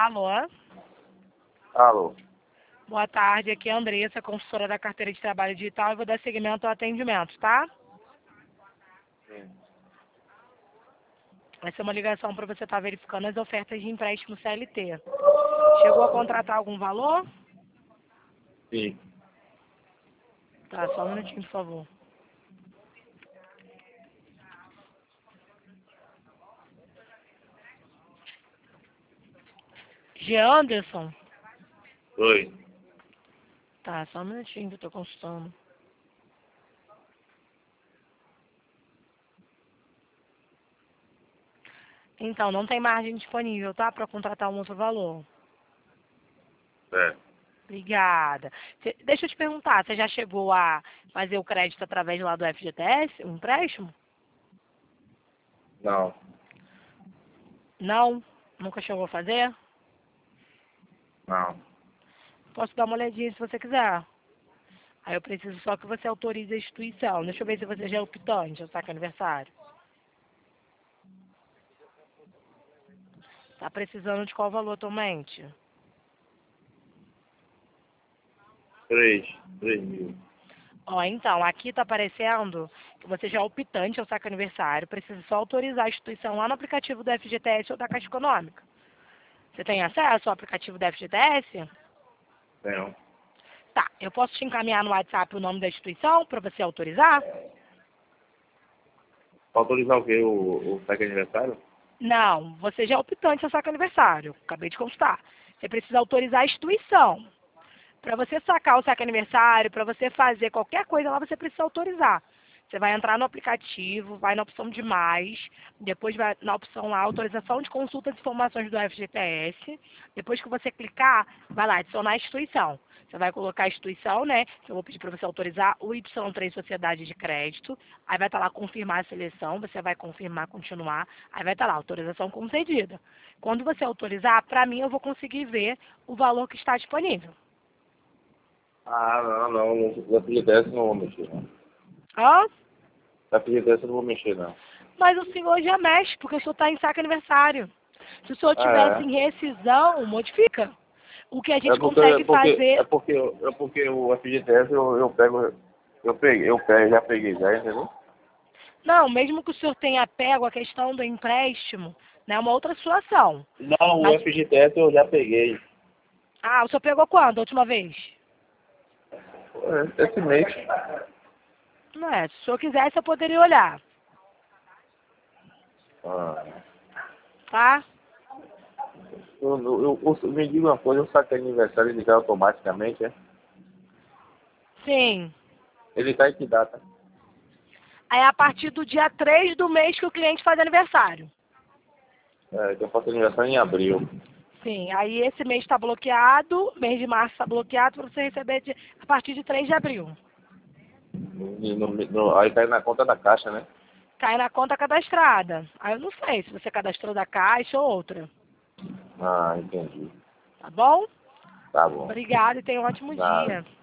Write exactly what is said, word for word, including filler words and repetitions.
Alô? Alô. Boa tarde, aqui é a Andressa, consultora da carteira de trabalho digital, e vou dar seguimento ao atendimento, tá? Sim. Essa é uma ligação para você estar verificando as ofertas de empréstimo C L T. Chegou a contratar algum valor? Sim. Tá, só um minutinho, por favor. Jean Anderson? Oi. Tá, só um minutinho que eu tô consultando. Então, não tem margem disponível, tá? Para contratar um outro valor. É. Obrigada. Cê- deixa eu te perguntar, você já chegou a fazer o crédito através lá do F G T S, um empréstimo? Não. Não? Nunca chegou a fazer? Não. Posso dar uma olhadinha se você quiser. Aí eu preciso só que você autorize a instituição. Deixa eu ver se você já é optante, o saque aniversário. Tá precisando de qual valor atualmente? Três. Três mil. Ó, então, aqui tá aparecendo que você já é optante ao saque aniversário, precisa só autorizar a instituição lá no aplicativo do F G T S ou da Caixa Econômica. Você tem acesso ao aplicativo do F G T S? Tenho. Tá, eu posso te encaminhar no WhatsApp o nome da instituição para você autorizar? Autorizar o quê? O, o saque aniversário? Não, você já é optante ao saque aniversário, acabei de consultar. Você precisa autorizar a instituição. Para você sacar o saque aniversário, para você fazer qualquer coisa lá, você precisa autorizar. Você vai entrar no aplicativo, vai na opção de mais, depois vai na opção lá, autorização de consulta de informações do F G T S. Depois que você clicar, vai lá, adicionar a instituição. Você vai colocar a instituição, né? Eu vou pedir para você autorizar o Y três Sociedade de Crédito. Aí vai estar lá confirmar a seleção, você vai confirmar, continuar. Aí vai estar lá, autorização concedida. Quando você autorizar, para mim eu vou conseguir ver o valor que está disponível. Ah, não, não. Na F G T S não vou mexer, não. Hã? Na F G T S eu não vou mexer, não. Mas o senhor já mexe, porque o senhor está em saque aniversário. Se o senhor tivesse Ah, em rescisão, modifica. O que a é? É gente porque, é consegue porque, fazer... é porque, é porque o F G T S eu, eu pego, eu peguei, eu pego, já peguei já, entendeu? Não, mesmo que o senhor tenha pego a questão do empréstimo, né, é uma outra situação. Não, o Mas, F G T S eu já peguei. ah, o senhor pegou quando, a última vez? É, esse mês. Não é, se o senhor quisesse, eu poderia olhar, Ah. tá? Eu, eu, eu, me diga uma coisa, o saque aniversário ele cai automaticamente, é? Sim. Ele cai que data? Aí é a partir do dia três do mês que o cliente faz aniversário. É, que eu faço aniversário em abril. Sim, aí esse mês está bloqueado, mês de março está bloqueado para você receber de- a partir de três de abril. E no- no- aí cai na conta da caixa, né? Cai na conta cadastrada. Aí eu não sei se você cadastrou da Caixa ou outra. Ah, entendi. Tá bom? Tá bom. Obrigada e tenha um ótimo Nada. dia.